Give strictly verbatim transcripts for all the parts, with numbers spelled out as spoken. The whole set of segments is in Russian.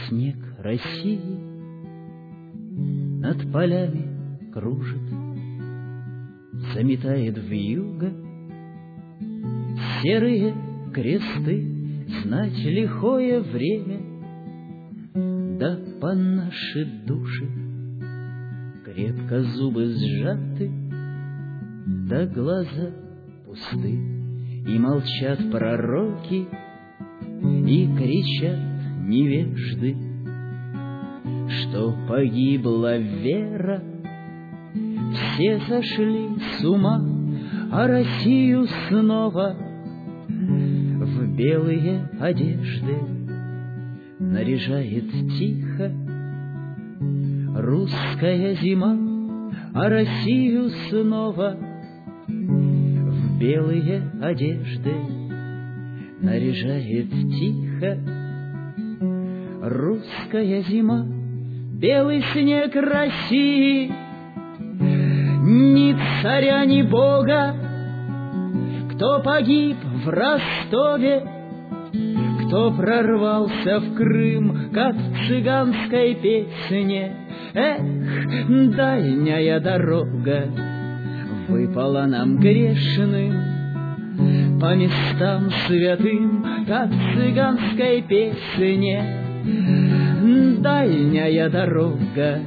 снег России над полями кружит, заметает вьюга серые кресты, знать лихое время, да по наши души крепко зубы сжаты, да глаза пусты, и молчат пророки, и кричат невежды, что погибла вера. Все сошли с ума, а Россию снова в белые одежды наряжает тихо русская зима, а Россию снова в белые одежды наряжает тихо русская зима. Белый снег России, ни царя, ни бога, кто погиб в Ростове, кто прорвался в Крым, как в цыганской песне. Эх, дальняя дорога выпала нам грешным, по местам святым, как в цыганской песне. Дальняя дорога,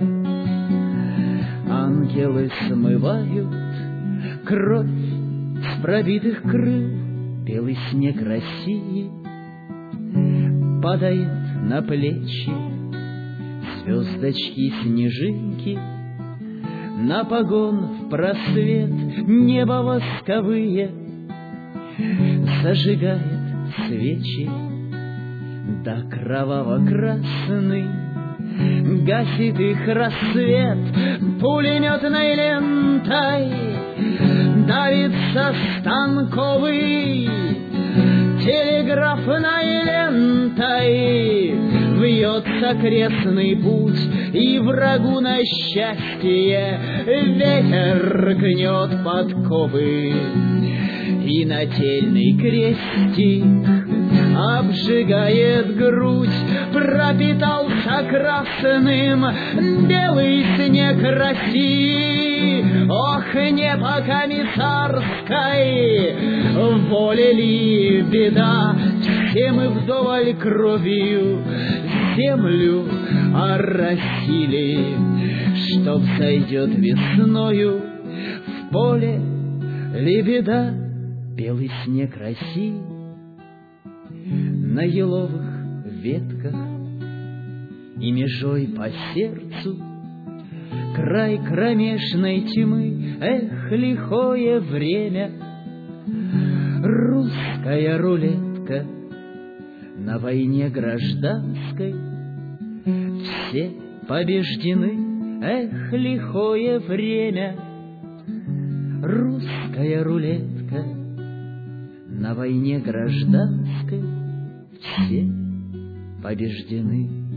ангелы смывают кровь с пробитых крыл. Белый снег России падает на плечи, звездочки, снежинки, на погон в просвет небо восковые зажигает свечи, да кроваво-красный гасит их рассвет. Пулеметной лентой давится станковый, телеграфной лентой вьется крестный путь, и врагу на счастье ветер гнет подковы, и нательный крестик обжигает грудь. Пропитался красным белый снег России. Ох, не по комиссарской воле ли беда, все мы вдоволь кровью землю оросили, чтоб сойдет весною в поле лебеда. Белый снег России на еловых ветках и межой по сердцу край кромешной тьмы. Эх, лихое время, русская рулетка на войне гражданской. Все побеждены, эх, лихое время, русская рулетка на войне гражданской. Все побеждены.